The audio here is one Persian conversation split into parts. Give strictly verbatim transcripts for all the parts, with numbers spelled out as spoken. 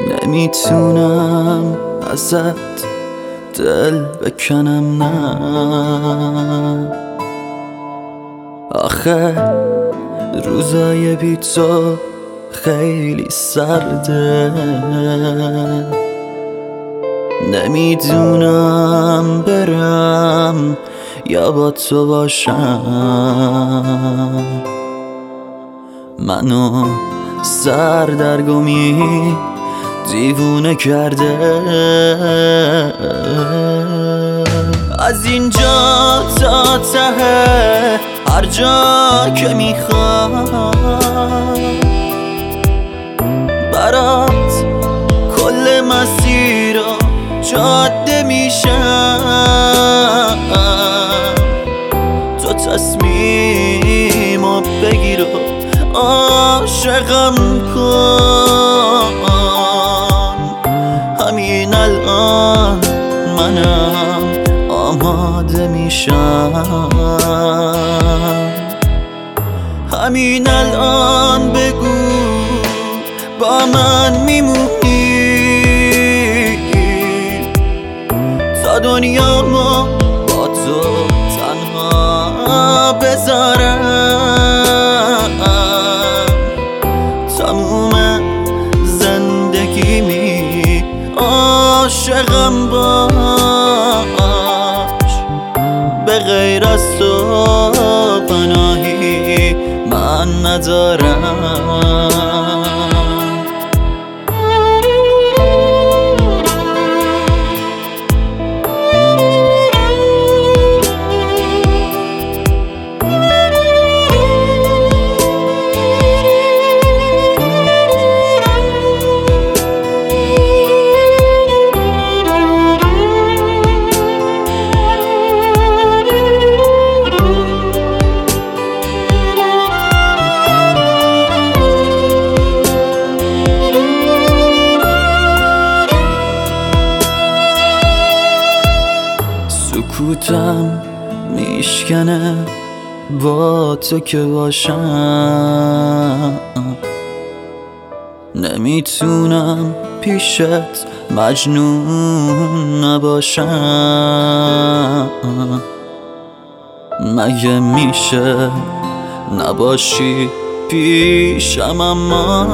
نمیتونم ازت دل بکنم، نه آخه روزای بی تو خیلی سرده. نمیدونم برم یا با تو باشم، منو سردرگمی دیوونه کرده. از اینجا تا ته هر جا که میخوام برات کل مسیر جاده میشم. تو تصمیمو بگیر و عاشقم کن، همین الان منم آماده میشم. همین الان بگو با من میمونی تا دنیامو با تو تنها بذارم. تموم زندگیمی عاشقم باش، به غیر از تو پناهی من ندارم. سکوتم میشکنه با تو که باشم، نمیتونم پیشت مجنون نباشم. مگه میشه نباشی پیشم اما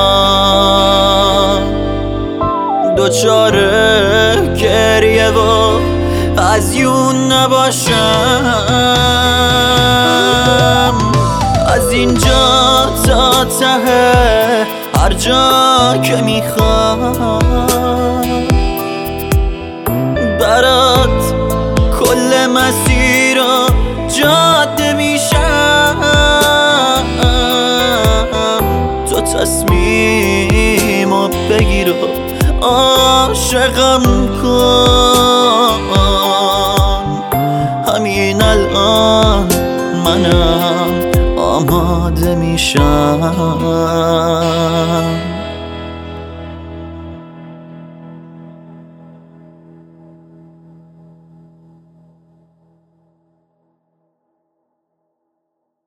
دوچاره گریه و هزیون نباشم. از اینجا تا ته هر جا که میخوام برات کل مسیر جاده میشم. تو تصمیمو بگیر و عاشقم کن، همین الان منم آماده میشم.